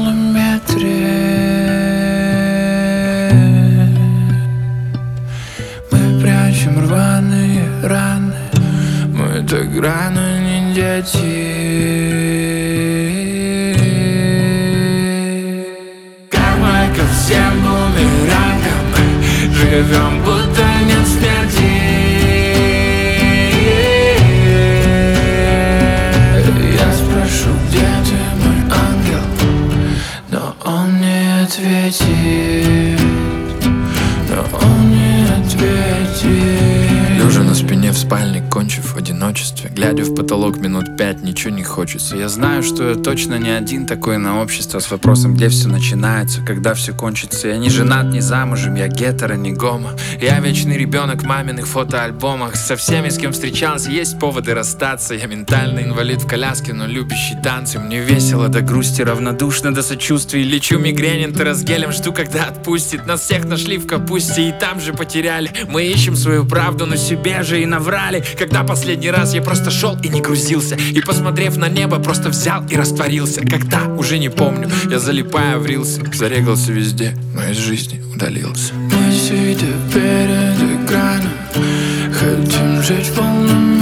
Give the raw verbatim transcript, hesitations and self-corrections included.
полном метре. Мы прячем рваные раны, мы так рано не дети. Карма ко всем бумерангам, мы живем, будто нет смерти. Я спрошу, где ты, мой ангел, но он не ответит, но он не ответит. Лежа на спине в спальне, кончив в одиночестве, глядя в потолок минут пять, ничего не хочется. Я знаю, что я точно не один такой на общество с вопросом, где все начинается, когда все кончится. Я не женат, не замужем, я гетеро, не гомо. Я вечный ребенок в маминых фотоальбомах. Со всеми, с кем встречался, есть поводы расстаться. Я ментальный инвалид в коляске, но любящий танцы. Мне весело до грусти, равнодушно до сочувствия. Лечу мигрень энтеросгелем, жду, когда отпустит. Нас всех нашли в капусте и там же потеряли. Мы ищем свою правду, но себе же и наврали. Когда последний раз я просто шел и не грузился, и, посмотрев на небо, просто взял и растворился. Когда? Уже не помню. Я залипая в рилсы, зарегался везде, но из жизни удалился. Мы сидя перед экраном, хотим жить в полном